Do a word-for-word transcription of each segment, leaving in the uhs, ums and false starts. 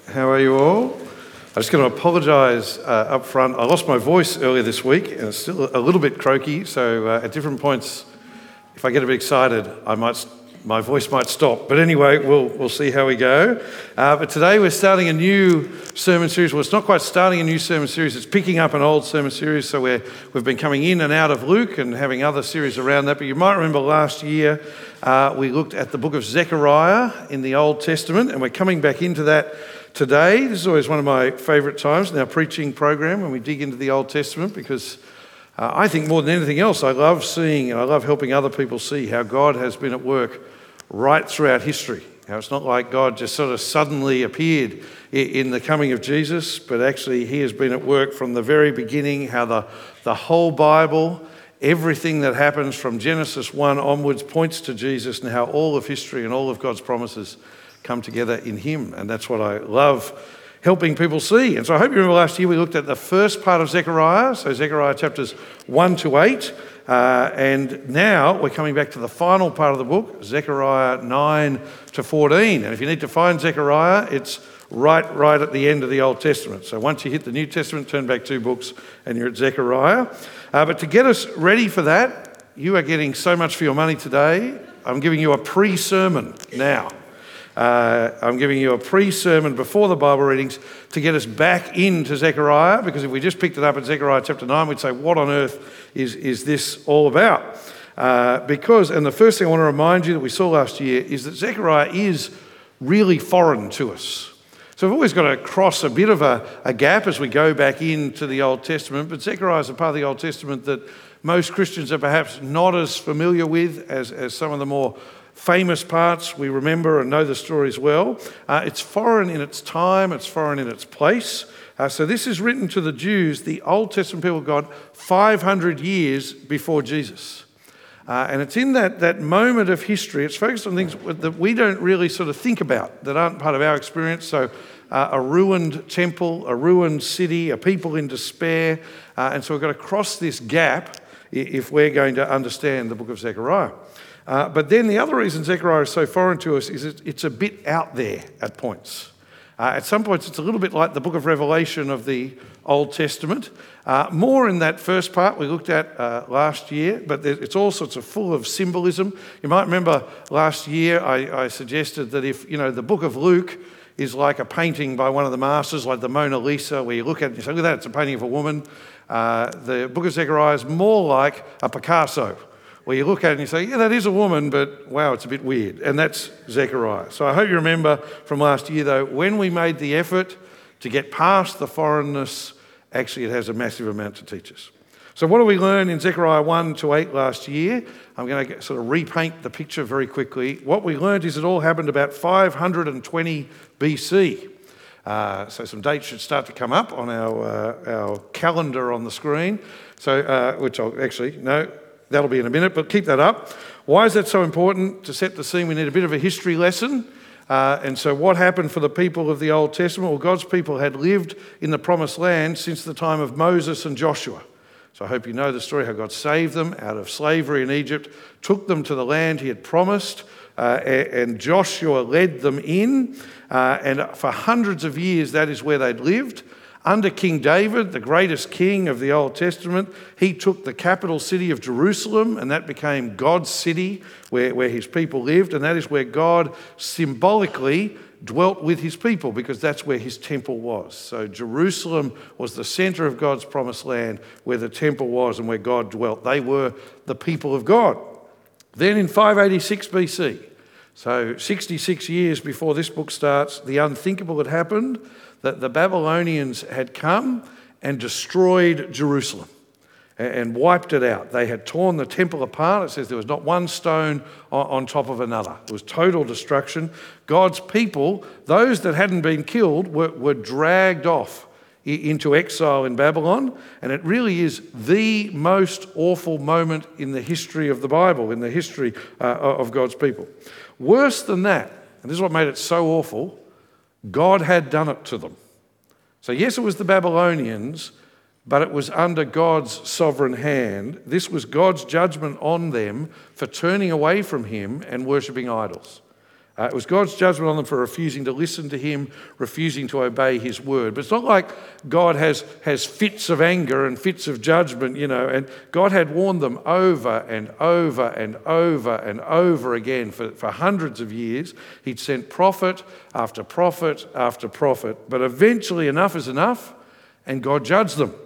How are you all? I'm just going to apologise uh, up front. I lost my voice earlier this week and it's still a little bit croaky, so uh, at different points, if I get a bit excited, I might, my voice might stop. But anyway, we'll we'll see how we go. Uh, but today we're starting a new sermon series. Well, it's not quite starting a new sermon series, it's picking up an old sermon series. So we're, we've been coming in and out of Luke and having other series around that. But you might remember last year uh, we looked at the book of Zechariah in the Old Testament, and we're coming back into that today. This is always one of my favourite times in our preaching program when we dig into the Old Testament, because uh, I think more than anything else, I love seeing and I love helping other people see how God has been at work right throughout history. How it's not like God just sort of suddenly appeared in the coming of Jesus, but actually he has been at work from the very beginning, how the, the whole Bible, everything that happens from Genesis one onwards points to Jesus, and how all of history and all of God's promises come together in him. And that's what I love helping people see. And so I hope you remember last year we looked at the first part of Zechariah, so Zechariah chapters one to eight, uh, and now we're coming back to the final part of the book, Zechariah nine to fourteen. And if you need to find Zechariah, it's right right at the end of the Old Testament. So once you hit the New Testament, turn back two books and you're at Zechariah. Uh, but to get us ready for that, you are getting so much for your money today. I'm giving you a pre-sermon now. Uh, I'm giving you a pre-sermon before the Bible readings to get us back into Zechariah, because if we just picked it up at Zechariah chapter nine, we'd say, what on earth is, is this all about? Uh, because, and the first thing I want to remind you that we saw last year is that Zechariah is really foreign to us. So we've always got to cross a bit of a, a gap as we go back into the Old Testament, but Zechariah is a part of the Old Testament that most Christians are perhaps not as familiar with as, as some of the more famous parts we remember and know the stories well. Uh, it's foreign in its time, it's foreign in its place. Uh, so this is written to the Jews, the Old Testament people of God, five hundred years before Jesus. Uh, and it's in that, that moment of history, it's focused on things that we don't really sort of think about, that aren't part of our experience. So uh, a ruined temple, a ruined city, a people in despair. Uh, and so we've got to cross this gap if we're going to understand the book of Zechariah. Uh, but then the other reason Zechariah is so foreign to us is it's a bit out there at points. Uh, at some points, it's a little bit like the book of Revelation of the Old Testament. Uh, more in that first part we looked at uh, last year, but it's all sorts of full of symbolism. You might remember last year I, I suggested that if, you know, the book of Luke is like a painting by one of the masters, like the Mona Lisa, where you look at it and you say, look at that, it's a painting of a woman. Uh, the book of Zechariah is more like a Picasso, where you look at it and you say, yeah, that is a woman, but wow, it's a bit weird. And that's Zechariah. So I hope you remember from last year, though, when we made the effort to get past the foreignness, actually it has a massive amount to teach us. So what do we learn in Zechariah one to eight last year? I'm going to sort of repaint the picture very quickly. What we learned is it all happened about five hundred twenty B C. Uh, so some dates should start to come up on our, uh, our calendar on the screen. So, uh, which I'll actually, no, that'll be in a minute, but keep that up. Why is that so important? To set the scene, we need a bit of a history lesson. Uh, and so what happened for the people of the Old Testament? Well, God's people had lived in the Promised Land since the time of Moses and Joshua. So I hope you know the story, how God saved them out of slavery in Egypt, took them to the land he had promised, uh, and Joshua led them in. Uh, and for hundreds of years, that is where they'd lived. Under King David, the greatest king of the Old Testament, he took the capital city of Jerusalem, and that became God's city where, where his people lived, and that is where God symbolically dwelt with his people, because that's where his temple was. So Jerusalem was the centre of God's promised land, where the temple was and where God dwelt. They were the people of God. Then in five eighty-six B C, so sixty-six years before this book starts, the unthinkable had happened, that the Babylonians had come and destroyed Jerusalem and wiped it out. They had torn the temple apart. It says there was not one stone on top of another. It was total destruction. God's people, those that hadn't been killed, were, were dragged off into exile in Babylon. And it really is the most awful moment in the history of the Bible, in the history uh, of God's people. Worse than that, and this is what made it so awful, God had done it to them. So yes, it was the Babylonians, but it was under God's sovereign hand. This was God's judgment on them for turning away from him and worshipping idols. Uh, it was God's judgment on them for refusing to listen to him, refusing to obey his word. But it's not like God has, has fits of anger and fits of judgment, you know, and God had warned them over and over and over and over again for, for hundreds of years. He'd sent prophet after prophet after prophet, but eventually enough is enough, and God judged them.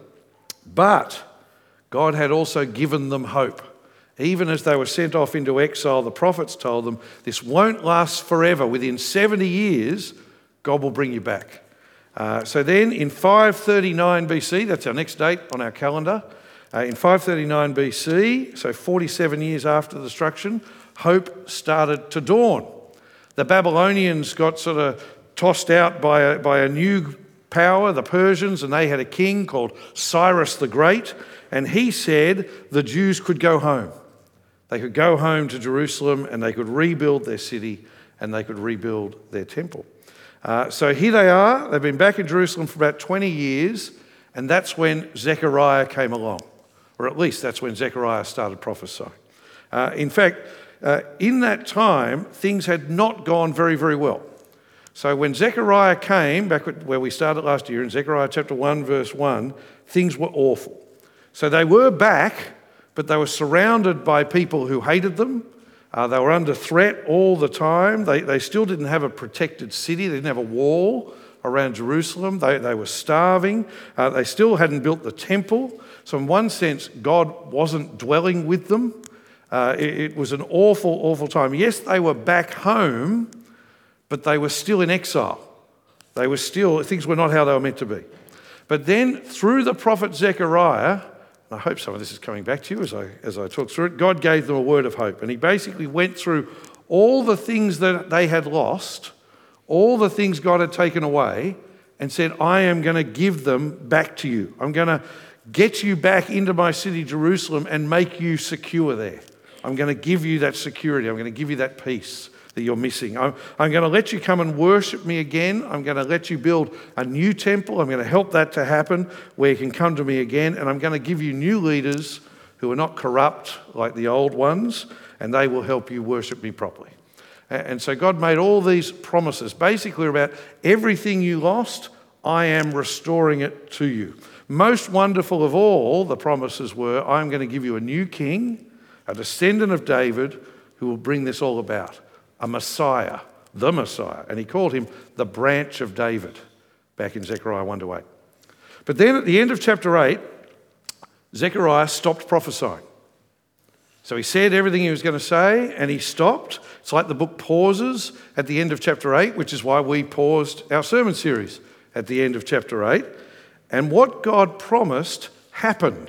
But God had also given them hope. Even as they were sent off into exile, the prophets told them, this won't last forever. Within seventy years, God will bring you back. Uh, so then in five thirty-nine B C, that's our next date on our calendar, uh, in five thirty-nine B C, so forty-seven years after the destruction, hope started to dawn. The Babylonians got sort of tossed out by a, by a new power, the Persians, and they had a king called Cyrus the Great, and he said the Jews could go home. They could go home to Jerusalem and they could rebuild their city and they could rebuild their temple. Uh, so here they are. They've been back in Jerusalem for about twenty years, and that's when Zechariah came along, or at least that's when Zechariah started prophesying. Uh, in fact, uh, in that time, things had not gone very, very well. So when Zechariah came, back where we started last year, in Zechariah chapter one, verse one, things were awful. So they were back, but they were surrounded by people who hated them. Uh, they were under threat all the time. They, they still didn't have a protected city. They didn't have a wall around Jerusalem. They, they were starving. Uh, they still hadn't built the temple. So in one sense, God wasn't dwelling with them. Uh, it, it was an awful, awful time. Yes, they were back home, but they were still in exile. They were still, things were not how they were meant to be. But then through the prophet Zechariah, I hope some of this is coming back to you as I, as I talk through it, God gave them a word of hope. And he basically went through all the things that they had lost, all the things God had taken away, and said, I am going to give them back to you. I'm going to get you back into my city, Jerusalem, and make you secure there. I'm going to give you that security. I'm going to give you that peace that you're missing. I'm, I'm going to let you come and worship me again. I'm going to let you build a new temple. I'm going to help that to happen where you can come to me again. And I'm going to give you new leaders who are not corrupt like the old ones, and they will help you worship me properly. And so God made all these promises, basically about everything you lost, I am restoring it to you. Most wonderful of all, the promises were, I'm going to give you a new king, a descendant of David, who will bring this all about. A Messiah, the Messiah. And he called him the branch of David back in Zechariah one to eight. But then at the end of chapter eight, Zechariah stopped prophesying. So he said everything he was going to say and he stopped. It's like the book pauses at the end of chapter eight, which is why we paused our sermon series at the end of chapter eight. And what God promised happened.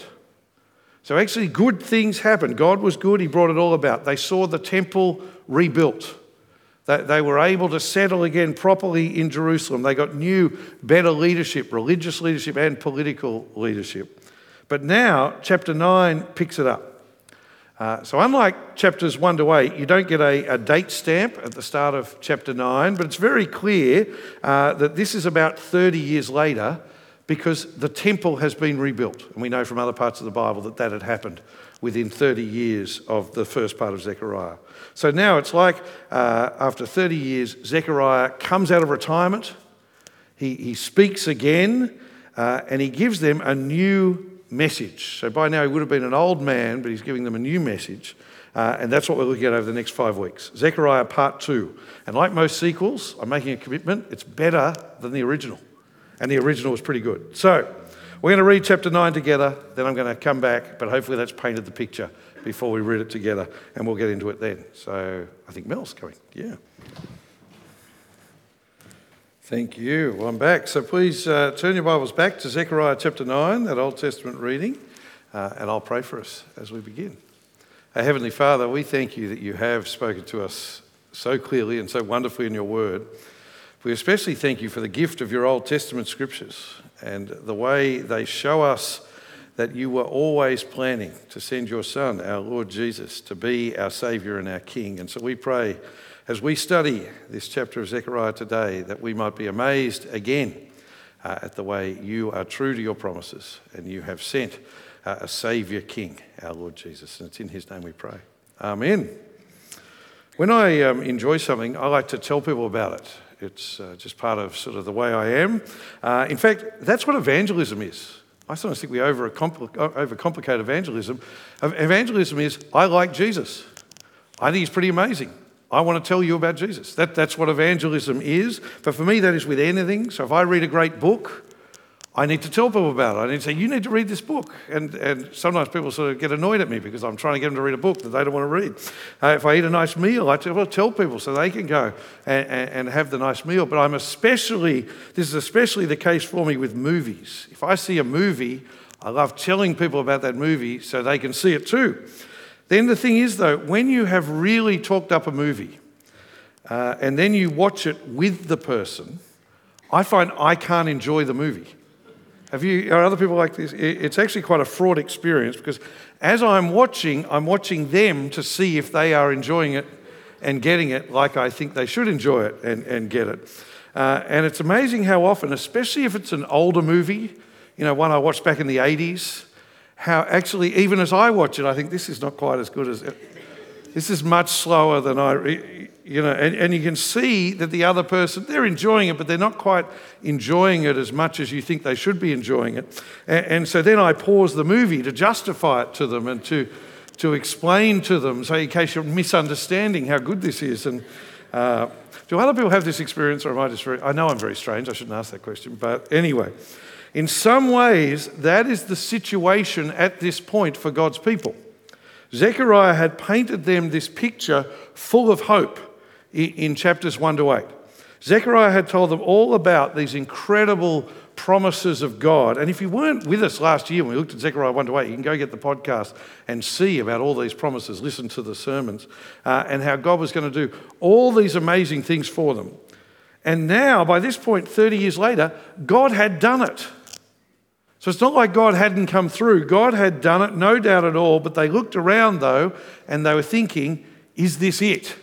So actually good things happened. God was good. He brought it all about. They saw the temple rebuilt. They were able to settle again properly in Jerusalem. They got new, better leadership, religious leadership and political leadership. But now, chapter nine picks it up. Uh, so unlike chapters one to eight, you don't get a, a date stamp at the start of chapter nine, but it's very clear uh, that this is about thirty years later because the temple has been rebuilt. And we know from other parts of the Bible that that had happened within thirty years of the first part of Zechariah. So now it's like uh, after thirty years, Zechariah comes out of retirement, he, he speaks again, uh, and he gives them a new message. So by now he would have been an old man, but he's giving them a new message, uh, and that's what we're looking at over the next five weeks. Zechariah part two. And like most sequels, I'm making a commitment, it's better than the original. And the original was pretty good. So we're going to read chapter nine together, then I'm going to come back, but hopefully that's painted the picture before we read it together, and we'll get into it then. So I think Mel's coming. Yeah. Thank you. Well, I'm back. So please uh, turn your Bibles back to Zechariah chapter nine, that Old Testament reading, uh, and I'll pray for us as we begin. Our Heavenly Father, we thank you that you have spoken to us so clearly and so wonderfully in your word. We especially thank you for the gift of your Old Testament scriptures and the way they show us that you were always planning to send your Son, our Lord Jesus, to be our Saviour and our King. And so we pray, as we study this chapter of Zechariah today, that we might be amazed again uh, at the way you are true to your promises and you have sent uh, a Saviour King, our Lord Jesus. And it's in his name we pray. Amen. When I um, enjoy something, I like to tell people about it. It's uh, just part of sort of the way I am. Uh, in fact, that's what evangelism is. I sometimes think we overcompl- overcomplicate evangelism. Evangelism is, I like Jesus. I think he's pretty amazing. I want to tell you about Jesus. That, that's what evangelism is. But for me, that is with anything. So if I read a great book, I need to tell people about it. I need to say, you need to read this book. And, and sometimes people sort of get annoyed at me because I'm trying to get them to read a book that they don't want to read. Uh, if I eat a nice meal, I tell, well, tell people so they can go and, and, and have the nice meal. But I'm especially, this is especially the case for me with movies. If I see a movie, I love telling people about that movie so they can see it too. Then the thing is though, when you have really talked up a movie uh, and then you watch it with the person, I find I can't enjoy the movie. Have you, are other people like this? It's actually quite a fraught experience because as I'm watching, I'm watching them to see if they are enjoying it and getting it like I think they should enjoy it and, and get it. Uh, and it's amazing how often, especially if it's an older movie, you know, one I watched back in the eighties, how actually, even as I watch it, I think this is not quite as good as it. This is much slower than I, you know, and, and you can see that the other person, they're enjoying it, but they're not quite enjoying it as much as you think they should be enjoying it. And, and so then I pause the movie to justify it to them and to, to explain to them, so in case you're misunderstanding how good this is. And uh, do other people have this experience, or am I just very, I know I'm very strange, I shouldn't ask that question, but anyway. In some ways, that is the situation at this point for God's people. Zechariah had painted them this picture full of hope in chapters one to eight. Zechariah had told them all about these incredible promises of God. And if you weren't with us last year when we looked at Zechariah one to eight, you can go get the podcast and see about all these promises, listen to the sermons, uh, and how God was going to do all these amazing things for them. And now, by this point, thirty years later, God had done it. So it's not like God hadn't come through. God had done it, no doubt at all, but they looked around though and they were thinking, is this it?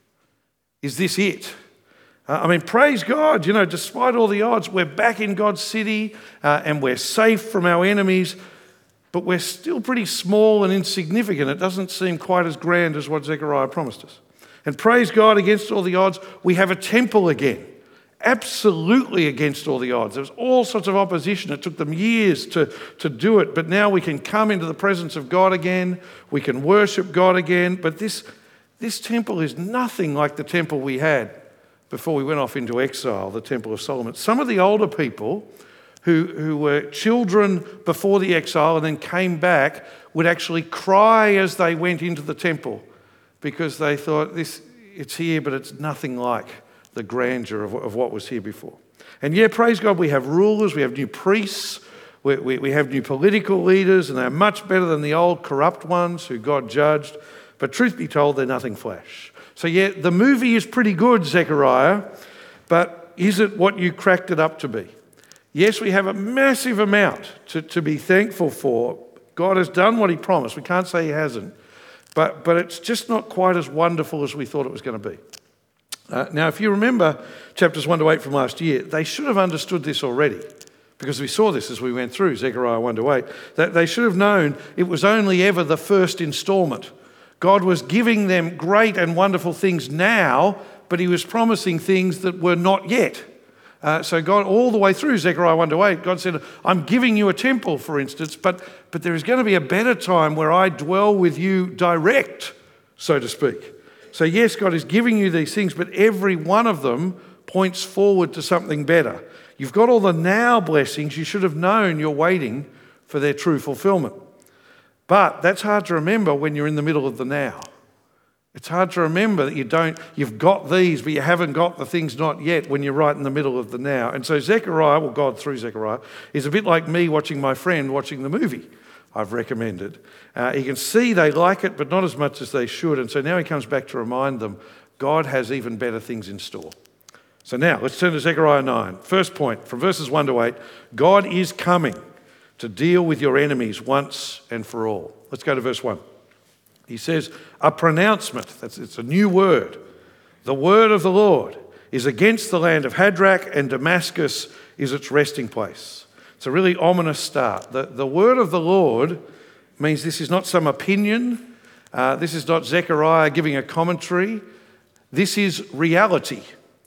Is this it? Uh, I mean, praise God, you know, despite all the odds, we're back in God's city uh, and we're safe from our enemies, but we're still pretty small and insignificant. It doesn't seem quite as grand as what Zechariah promised us. And praise God, against all the odds, we have a temple again. Absolutely against all the odds. There was all sorts of opposition. It took them years to, to do it, but now we can come into the presence of God again. We can worship God again. But this, this temple is nothing like the temple we had before we went off into exile, the Temple of Solomon. Some of the older people who, who were children before the exile and then came back would actually cry as they went into the temple because they thought, this, it's here, but it's nothing like the grandeur of, of what was here before. And yeah, praise God, we have rulers, we have new priests, we, we, we have new political leaders, and they're much better than the old corrupt ones who God judged. But truth be told, they're nothing flash. So yeah, the movie is pretty good, Zechariah, but is it what you cracked it up to be? Yes, we have a massive amount to, to be thankful for. God has done what he promised. We can't say he hasn't. But, but it's just not quite as wonderful as we thought it was going to be. Uh, now, if you remember chapters one to eight from last year, they should have understood this already because we saw this as we went through Zechariah one to eight, that they should have known it was only ever the first instalment. God was giving them great and wonderful things now, but he was promising things that were not yet. Uh, so God, all the way through Zechariah one to eight, God said, I'm giving you a temple, for instance, but, but there is going to be a better time where I dwell with you direct, so to speak. So yes, God is giving you these things, but every one of them points forward to something better. You've got all the now blessings. You should have known you're waiting for their true fulfillment. But that's hard to remember when you're in the middle of the now. It's hard to remember that you don't, you've got these, but you haven't got the things not yet when you're right in the middle of the now. And so Zechariah, well, God through Zechariah, is a bit like me watching my friend watching the movie I've recommended. Uh, you can see they like it, but not as much as they should. And so now he comes back to remind them, God has even better things in store. So now let's turn to Zechariah nine. First point, from verses one to eight, God is coming to deal with your enemies once and for all. Let's go to verse one. He says, a pronouncement, that's, it's a new word. The word of the Lord is against the land of Hadrach, and Damascus is its resting place. It's a really ominous start. The, the word of the Lord means this is not some opinion. Uh, this is not Zechariah giving a commentary. This is reality.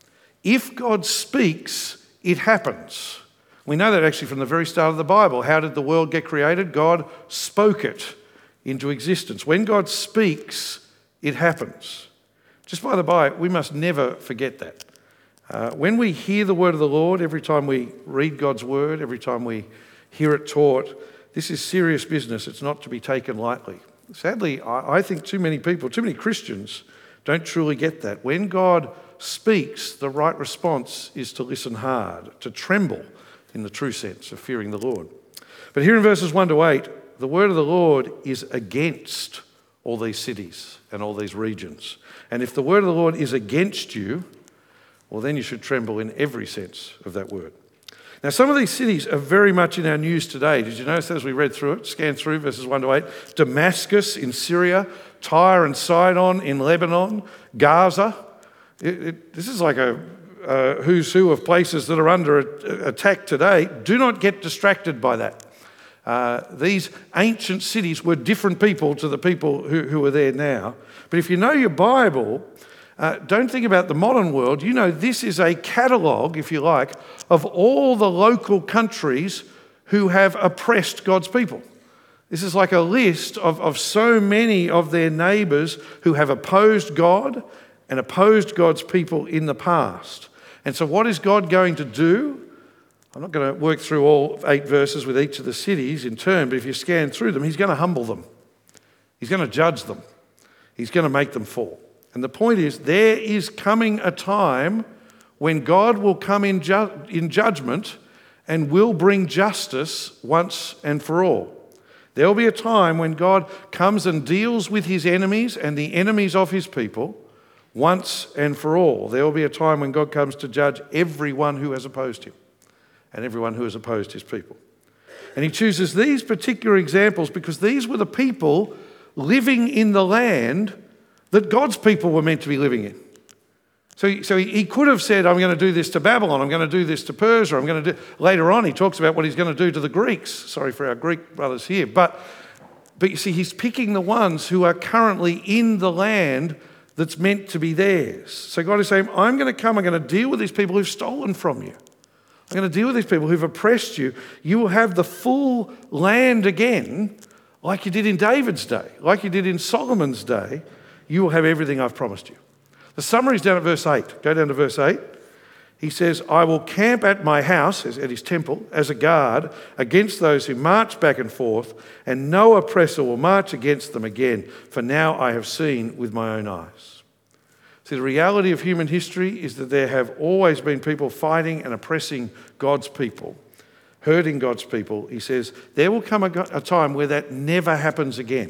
If God speaks, it happens. We know that actually from the very start of the Bible. How did the world get created? God spoke it into existence. When God speaks, it happens. Just by the by, we must never forget that. Uh, when we hear the word of the Lord, every time we read God's word, every time we hear it taught, this is serious business. It's not to be taken lightly. Sadly, I, I think too many people, too many Christians don't truly get that. When God speaks, the right response is to listen hard, to tremble in the true sense of fearing the Lord. But here in verses one to eight, the word of the Lord is against all these cities and all these regions. And if the word of the Lord is against you, well, then you should tremble in every sense of that word. Now, some of these cities are very much in our news today. Did you notice as we read through it, scan through verses one to eight? Damascus in Syria, Tyre and Sidon in Lebanon, Gaza. It, it, this is like a uh, who's who of places that are under a, attack today. Do not get distracted by that. Uh, these ancient cities were different people to the people who, who are there now. But if you know your Bible, uh, don't think about the modern world. You know this is a catalogue, if you like, of all the local countries who have oppressed God's people. This is like a list of, of so many of their neighbours who have opposed God and opposed God's people in the past. And so what is God going to do? I'm not going to work through all eight verses with each of the cities in turn, but if you scan through them, he's going to humble them. He's going to judge them. He's going to make them fall. And the point is, there is coming a time when God will come in, ju- in judgment and will bring justice once and for all. There will be a time when God comes and deals with his enemies and the enemies of his people once and for all. There will be a time when God comes to judge everyone who has opposed him and everyone who has opposed his people. And he chooses these particular examples because these were the people living in the land that God's people were meant to be living in. So he, so he could have said, I'm going to do this to Babylon, I'm going to do this to Persia, I'm going to do... Later on, he talks about what he's going to do to the Greeks. Sorry for our Greek brothers here. But, but you see, he's picking the ones who are currently in the land that's meant to be theirs. So God is saying, I'm going to come, I'm going to deal with these people who've stolen from you. I'm going to deal with these people who've oppressed you. You will have the full land again, like you did in David's day, like you did in Solomon's day. You will have everything I've promised you. The summary is down at verse eight. Go down to verse eight. He says, I will camp at my house, at his temple, as a guard against those who march back and forth, and no oppressor will march against them again, for now I have seen with my own eyes. See, the reality of human history is that there have always been people fighting and oppressing God's people, hurting God's people. He says, there will come a, a time where that never happens again.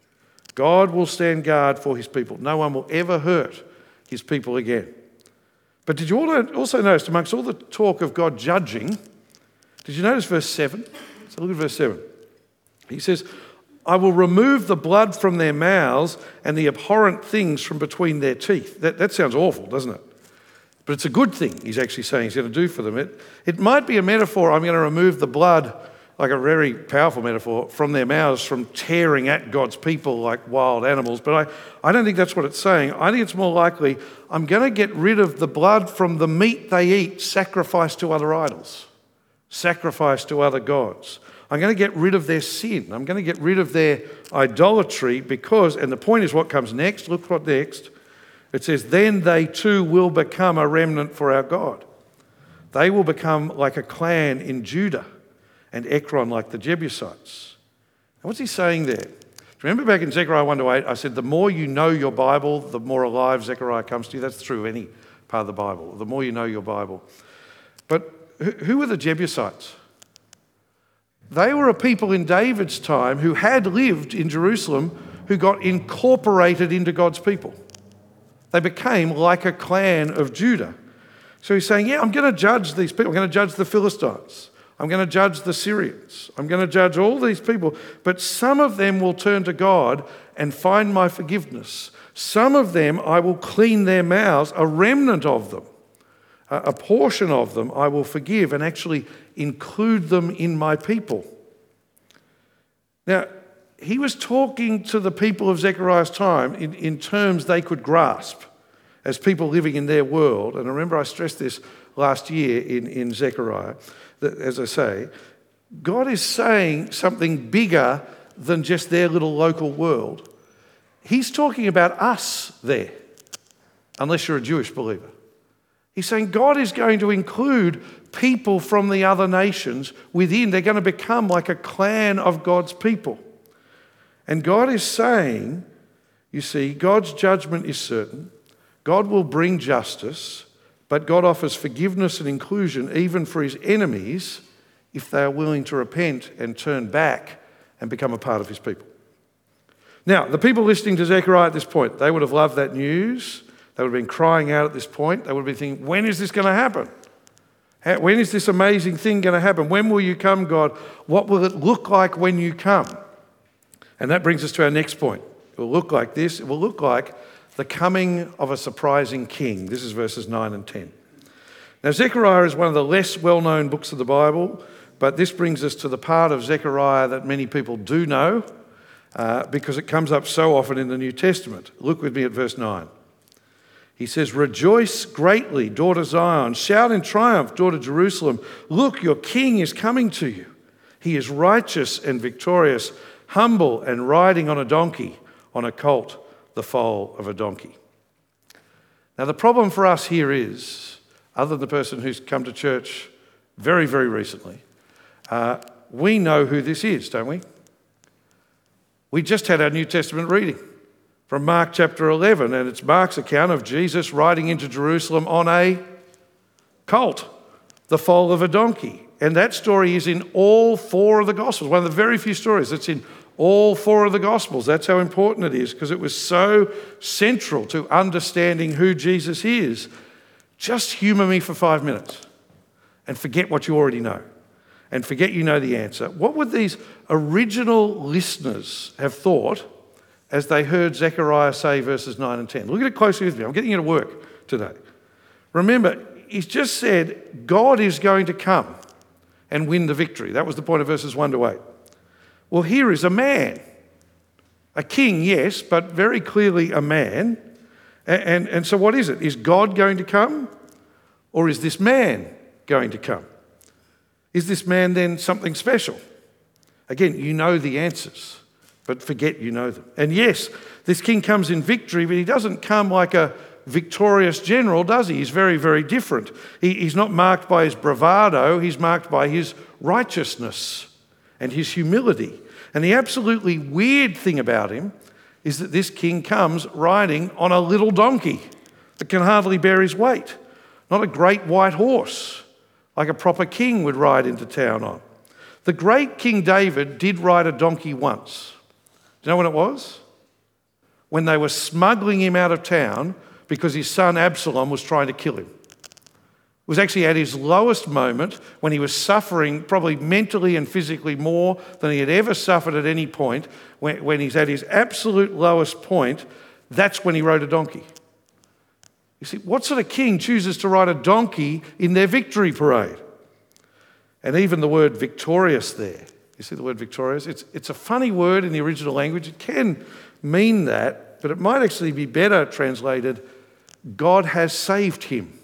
God will stand guard for his people. No one will ever hurt his people again. But did you also notice, amongst all the talk of God judging, did you notice verse seven? So look at verse seven. He says, I will remove the blood from their mouths and the abhorrent things from between their teeth. That, that sounds awful, doesn't it? But it's a good thing he's actually saying he's going to do for them. It, it might be a metaphor, I'm going to remove the blood, like a very powerful metaphor, from their mouths from tearing at God's people like wild animals. But I, I don't think that's what it's saying. I think it's more likely, I'm going to get rid of the blood from the meat they eat sacrificed to other idols, sacrificed to other gods. I'm going to get rid of their sin. I'm going to get rid of their idolatry because, and the point is what comes next, look what next. It says, then they too will become a remnant for our God. They will become like a clan in Judah, and Ekron like the Jebusites. And what's he saying there? Remember back in Zechariah one to eight, I said the more you know your Bible, the more alive Zechariah comes to you. That's true of any part of the Bible. The more you know your Bible. But who were the Jebusites? They were a people in David's time who had lived in Jerusalem who got incorporated into God's people. They became like a clan of Judah. So he's saying, yeah, I'm going to judge these people. I'm going to judge the Philistines. I'm going to judge the Syrians. I'm going to judge all these people. But some of them will turn to God and find my forgiveness. Some of them I will clean their mouths, a remnant of them. A portion of them I will forgive and actually include them in my people. Now, he was talking to the people of Zechariah's time in, in terms they could grasp. as people living in their world. And remember, I stressed this last year in, in Zechariah, that, as I say, God is saying something bigger than just their little local world. He's talking about us there, unless you're a Jewish believer. He's saying God is going to include people from the other nations within. They're going to become like a clan of God's people. And God is saying, you see, God's judgment is certain. God will bring justice, but God offers forgiveness and inclusion even for his enemies if they are willing to repent and turn back and become a part of his people. Now, the people listening to Zechariah at this point, they would have loved that news. They would have been crying out at this point. They would have been thinking, when is this going to happen? How, when is this amazing thing going to happen? When will you come, God? What will it look like when you come? And that brings us to our next point. It will look like this. It will look like the coming of a surprising king. This is verses nine and ten. Now, Zechariah is one of the less well-known books of the Bible, but this brings us to the part of Zechariah that many people do know uh, because it comes up so often in the New Testament. Look with me at verse nine. He says, "Rejoice greatly, daughter Zion. Shout in triumph, daughter Jerusalem. Look, your king is coming to you. He is righteous and victorious, humble and riding on a donkey, on a colt, the foal of a donkey." Now, the problem for us here is, other than the person who's come to church very, very recently, uh, we know who this is, don't we? We just had our New Testament reading from Mark chapter eleven, and it's Mark's account of Jesus riding into Jerusalem on a colt, the foal of a donkey. And that story is in all four of the Gospels, one of the very few stories that's in all four of the Gospels. That's how important it is, because it was so central to understanding who Jesus is. Just humour me for five minutes and forget what you already know and forget you know the answer. What would these original listeners have thought as they heard Zechariah say verses nine and ten? Look at it closely with me. I'm getting you to work today. Remember, he's just said God is going to come and win the victory. That was the point of verses one to eight. Well, here is a man, a king, yes, but very clearly a man. And, and, and so what is it? Is God going to come, or is this man going to come? Is this man then something special? Again, you know the answers, but forget you know them. And yes, this king comes in victory, but he doesn't come like a victorious general, does he? He's very, very different. He, he's not marked by his bravado, he's marked by his righteousness and his humility. And the absolutely weird thing about him is that this king comes riding on a little donkey that can hardly bear his weight, not a great white horse like a proper king would ride into town on. The great King David did ride a donkey once. Do you know when it was? When they were smuggling him out of town because his son Absalom was trying to kill him. It was actually at his lowest moment, when he was suffering probably mentally and physically more than he had ever suffered at any point. When, when he's at his absolute lowest point, that's when he rode a donkey. You see, what sort of king chooses to ride a donkey in their victory parade? And even the word victorious there, you see the word victorious? It's, it's a funny word in the original language. It can mean that, but it might actually be better translated, God has saved him.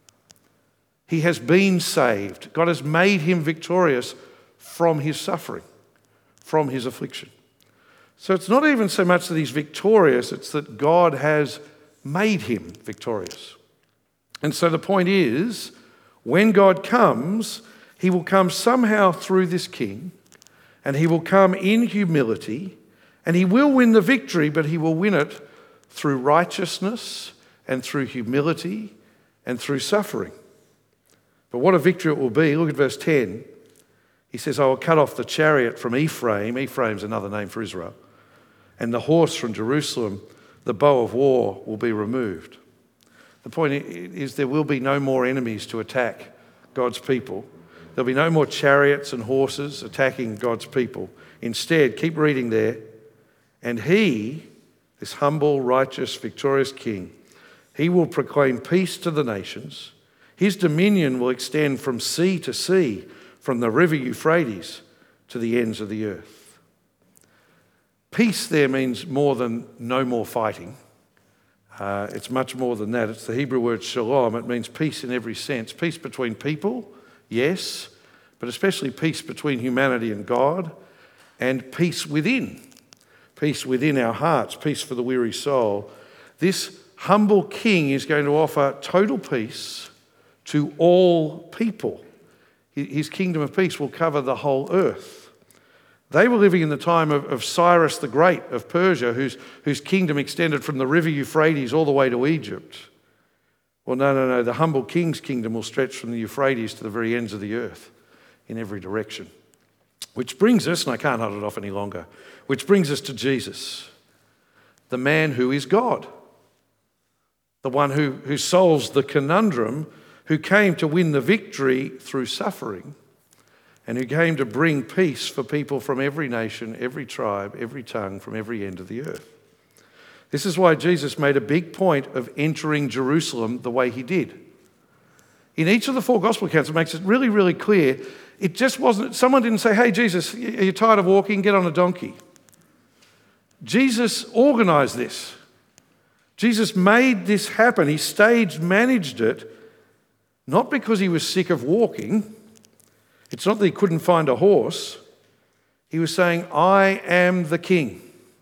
He has been saved. God has made him victorious from his suffering, from his affliction. So it's not even so much that he's victorious, it's that God has made him victorious. And so the point is, when God comes, he will come somehow through this king, and he will come in humility, and he will win the victory, but he will win it through righteousness and through humility and through suffering. But what a victory it will be. Look at verse ten. He says, I will cut off the chariot from Ephraim. Ephraim's another name for Israel. And the horse from Jerusalem. The bow of war will be removed. The point is there will be no more enemies to attack God's people. There'll be no more chariots and horses attacking God's people. Instead, keep reading there. And he, this humble, righteous, victorious king, he will proclaim peace to the nations. His dominion will extend from sea to sea, from the river Euphrates to the ends of the earth. Peace there means more than no more fighting. Uh, it's much more than that. It's the Hebrew word shalom. It means peace in every sense. Peace between people, yes, but especially peace between humanity and God, and peace within. Peace within our hearts, peace for the weary soul. This humble king is going to offer total peace to all people. His kingdom of peace will cover the whole earth. They were living in the time of, of Cyrus the Great of Persia, whose, whose kingdom extended from the river Euphrates all the way to Egypt. Well, no, no, no. The humble king's kingdom will stretch from the Euphrates to the very ends of the earth in every direction. Which brings us, and I can't hold it off any longer, which brings us to Jesus, the man who is God, the one who, who solves the conundrum, who came to win the victory through suffering, and who came to bring peace for people from every nation, every tribe, every tongue, from every end of the earth. This is why Jesus made a big point of entering Jerusalem the way he did. In each of the four gospel accounts, it makes it really, really clear. It just wasn't, someone didn't say, hey, Jesus, are you tired of walking? Get on a donkey. Jesus organised this. Jesus made this happen. He staged, managed it, not because he was sick of walking. It's not that he couldn't find a horse. He was saying, I am the king.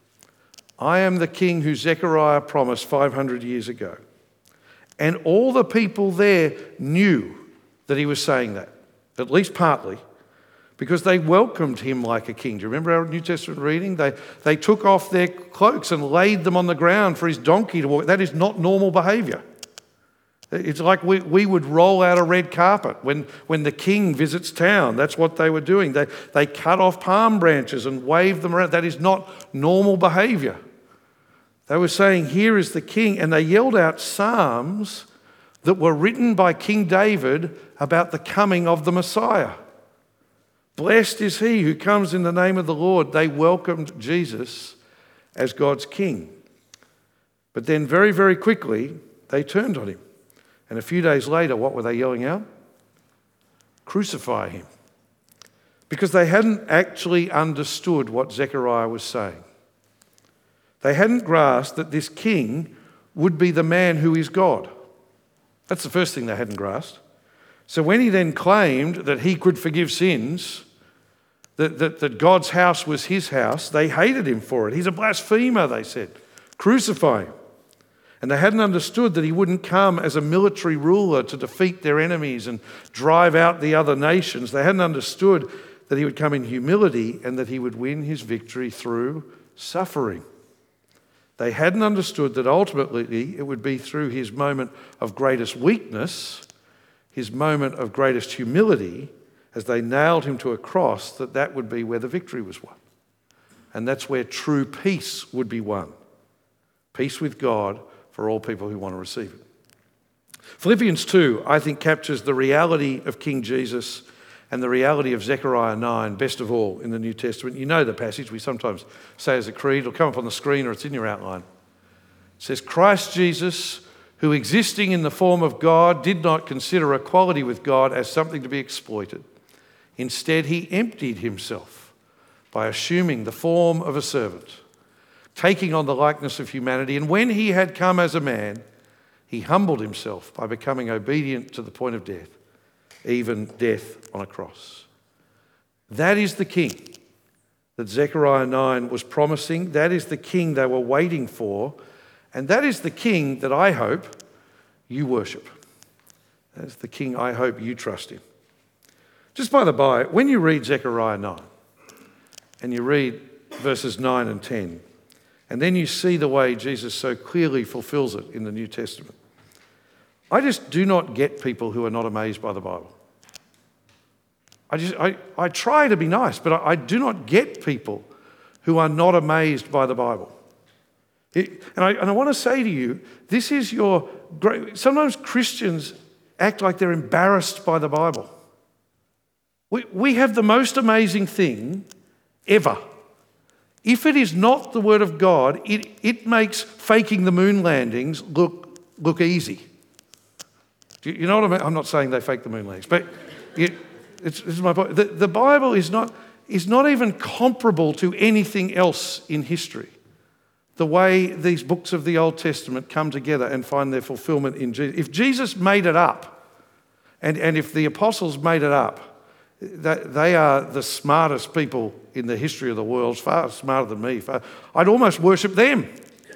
I am the king who Zechariah promised five hundred years ago. And all the people there knew that he was saying that, at least partly, because they welcomed him like a king. Do you remember our New Testament reading? They, they took off their cloaks and laid them on the ground for his donkey to walk. That is not normal behaviour. It's like we, we would roll out a red carpet when, when the king visits town. That's what they were doing. They, they cut off palm branches and waved them around. That is not normal behaviour. They were saying, here is the king. And they yelled out psalms that were written by King David about the coming of the Messiah. Blessed is he who comes in the name of the Lord. They welcomed Jesus as God's king. But then very, very quickly, they turned on him. And a few days later, what were they yelling out? Crucify him. Because they hadn't actually understood what Zechariah was saying. They hadn't grasped that this king would be the man who is God. That's the first thing they hadn't grasped. So when he then claimed that he could forgive sins, that, that, that God's house was his house, they hated him for it. He's a blasphemer, they said. Crucify him. And they hadn't understood that he wouldn't come as a military ruler to defeat their enemies and drive out the other nations. They hadn't understood that he would come in humility and that he would win his victory through suffering. They hadn't understood that ultimately it would be through his moment of greatest weakness, his moment of greatest humility, as they nailed him to a cross, that that would be where the victory was won. And that's where true peace would be won. Peace with God for all people who want to receive it. Philippians two, I think, captures the reality of King Jesus and the reality of Zechariah nine, best of all, in the New Testament. You know the passage we sometimes say as a creed. It'll come up on the screen or it's in your outline. It says, Christ Jesus, who existing in the form of God, did not consider equality with God as something to be exploited. Instead, he emptied himself by assuming the form of a servant, taking on the likeness of humanity. And when he had come as a man, he humbled himself by becoming obedient to the point of death, even death on a cross. That is the king that Zechariah nine was promising. That is the king they were waiting for. And that is the king that I hope you worship. That is the king I hope you trust in. Just by the by, when you read Zechariah nine and you read verses nine and ten, and then you see the way Jesus so clearly fulfills it in the New Testament, I just do not get people who are not amazed by the Bible. I just I, I try to be nice, but I, I do not get people who are not amazed by the Bible. It, and, I, and I want to say to you, this is your great... Sometimes Christians act like they're embarrassed by the Bible. We, we have the most amazing thing ever. If it is not the Word of God, it, it makes faking the moon landings look, look easy. You know what I mean? I'm not saying they fake the moon landings, but it, it's, it's my point. The, the Bible is not, is not even comparable to anything else in history. the way these books of the Old Testament come together and find their fulfillment in Jesus. If Jesus made it up, and, and if the apostles made it up, that they are the smartest people in the history of the world, far smarter than me. Far, I'd almost worship them.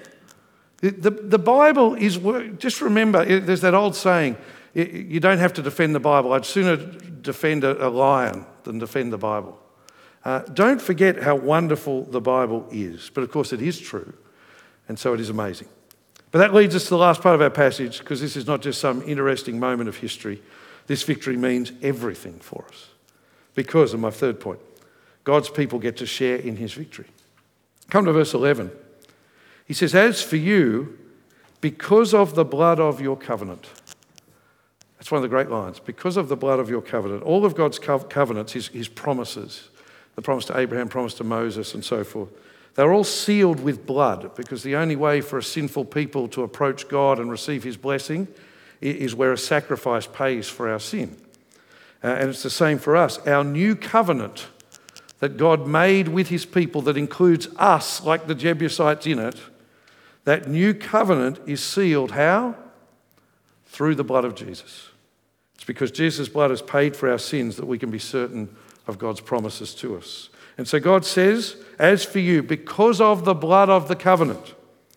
The, the, the Bible is, just remember, there's that old saying, you don't have to defend the Bible. I'd sooner defend a, a lion than defend the Bible. Uh, don't forget how wonderful the Bible is. But of course it is true. And so it is amazing. But that leads us to the last part of our passage, because this is not just some interesting moment of history. This victory means everything for us. Because, and my third point, God's people get to share in his victory. Come to verse eleven. He says, as for you, because of the blood of your covenant. That's one of the great lines. Because of the blood of your covenant. All of God's covenants, his, his promises, the promise to Abraham, promise to Moses, and so forth, they're all sealed with blood, because the only way for a sinful people to approach God and receive his blessing is where a sacrifice pays for our sin. Uh, and it's the same for us. Our new covenant that God made with his people that includes us, like the Jebusites in it, that new covenant is sealed how? Through the blood of Jesus. It's because Jesus' blood has paid for our sins that we can be certain of God's promises to us. And so God says, as for you, because of the blood of the covenant.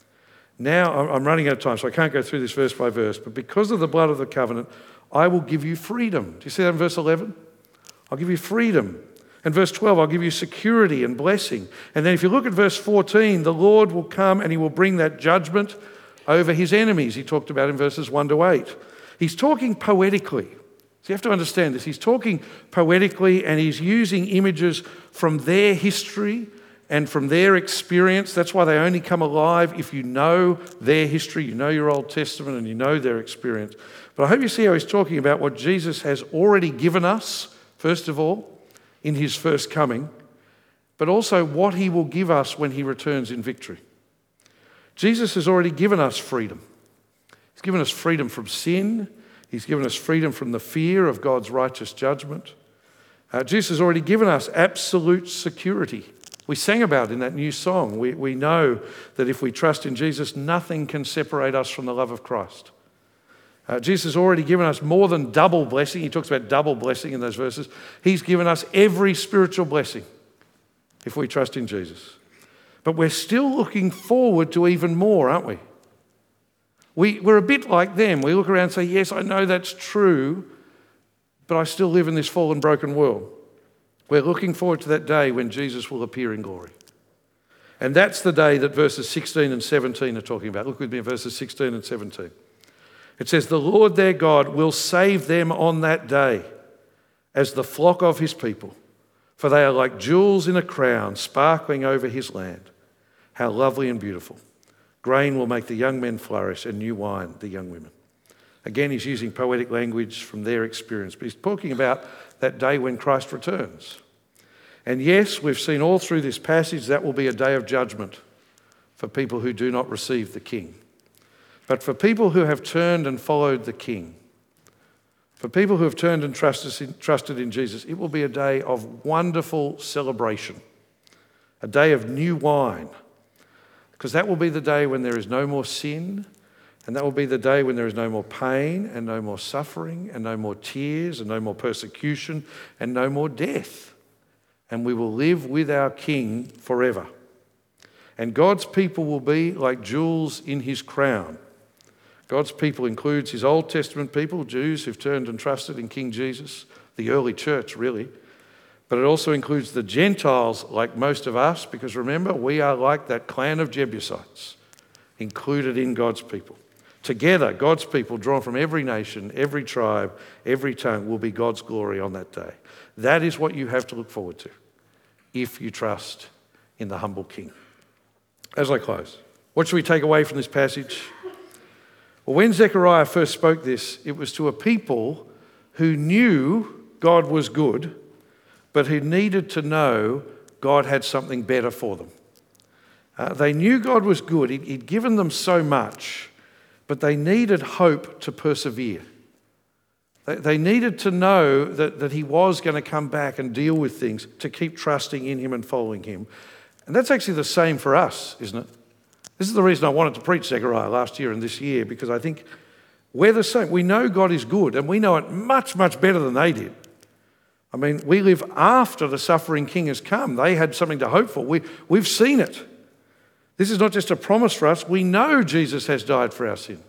Now, I'm running out of time, so I can't go through this verse by verse, but because of the blood of the covenant, I will give you freedom. Do you see that in verse eleven? I'll give you freedom. And verse twelve, I'll give you security and blessing. And then if you look at verse fourteen, the Lord will come and he will bring that judgment over his enemies. He talked about in verses one to eight. He's talking poetically. So you have to understand this. He's talking poetically and he's using images from their history and from their experience. That's why they only come alive if you know their history, you know your Old Testament, and you know their experience. But I hope you see how he's talking about what Jesus has already given us, first of all, in his first coming, but also what he will give us when he returns in victory. Jesus has already given us freedom. He's given us freedom from sin. He's given us freedom from the fear of God's righteous judgment. Uh, Jesus has already given us absolute security. We sang about it in that new song. We, we know that if we trust in Jesus, nothing can separate us from the love of Christ. Uh, Jesus has already given us more than double blessing. He talks about double blessing in those verses. He's given us every spiritual blessing if we trust in Jesus. But we're still looking forward to even more, aren't we? We, we're a bit like them. We look around and say, yes, I know that's true, but I still live in this fallen, broken world. We're looking forward to that day when Jesus will appear in glory. And that's the day that verses sixteen and seventeen are talking about. Look with me at verses sixteen and seventeen. It says, the Lord their God will save them on that day as the flock of his people, for they are like jewels in a crown sparkling over his land. How lovely and beautiful. Grain will make the young men flourish, and new wine the young women. Again, he's using poetic language from their experience, but he's talking about that day when Christ returns. And yes, we've seen all through this passage that will be a day of judgment for people who do not receive the King. But for people who have turned and followed the King, for people who have turned and trusted, trusted in Jesus, it will be a day of wonderful celebration, a day of new wine, because that will be the day when there is no more sin, and that will be the day when there is no more pain and no more suffering and no more tears and no more persecution and no more death. And we will live with our King forever. And God's people will be like jewels in his crown. God's people includes his Old Testament people, Jews who've turned and trusted in King Jesus, the early church really. But it also includes the Gentiles like most of us, because remember, we are like that clan of Jebusites, included in God's people. Together, God's people, drawn from every nation, every tribe, every tongue, will be God's glory on that day. That is what you have to look forward to if you trust in the humble King. As I close, what should we take away from this passage? Well, when Zechariah first spoke this, it was to a people who knew God was good, but who needed to know God had something better for them. Uh, they knew God was good. He'd, he'd given them so much, but they needed hope to persevere. They, they needed to know that, that he was going to come back and deal with things, to keep trusting in him and following him. And that's actually the same for us, isn't it? This is the reason I wanted to preach Zechariah last year and this year, because I think we're the same. We know God is good, and we know it much, much better than they did. I mean, we live after the suffering king has come. They had something to hope for. We, we've seen it. This is not just a promise for us. We know Jesus has died for our sins.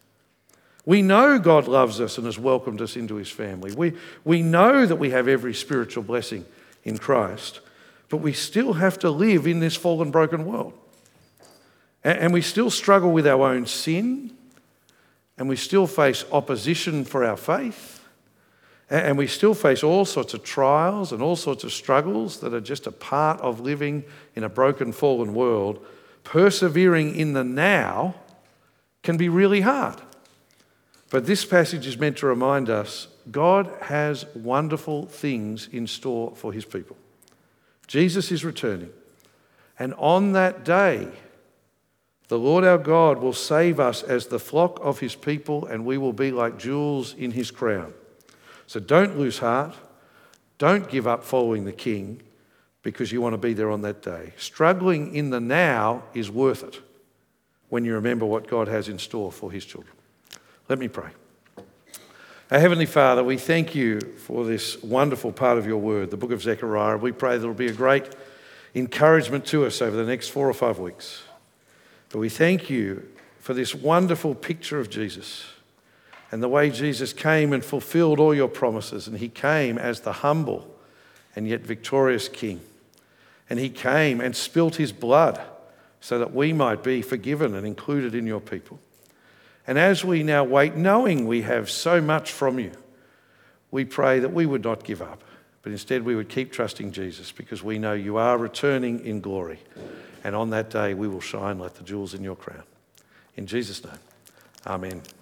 We know God loves us and has welcomed us into his family. We, we know that we have every spiritual blessing in Christ, but we still have to live in this fallen, broken world. And, and we still struggle with our own sin, and we still face opposition for our faith. And we still face all sorts of trials and all sorts of struggles that are just a part of living in a broken, fallen world. Persevering in the now can be really hard. But this passage is meant to remind us God has wonderful things in store for his people. Jesus is returning. And on that day, the Lord our God will save us as the flock of his people, and we will be like jewels in his crown. So don't lose heart. Don't give up following the King because you want to be there on that day. Struggling in the now is worth it when you remember what God has in store for his children. Let me pray. Our Heavenly Father, we thank you for this wonderful part of your word, the book of Zechariah. We pray that it will be a great encouragement to us over the next four or five weeks. But we thank you for this wonderful picture of Jesus, and the way Jesus came and fulfilled all your promises. And he came as the humble and yet victorious King. And he came and spilt his blood so that we might be forgiven and included in your people. And as we now wait, knowing we have so much from you, we pray that we would not give up, but instead we would keep trusting Jesus, because we know you are returning in glory. And on that day we will shine like the jewels in your crown. In Jesus' name, amen.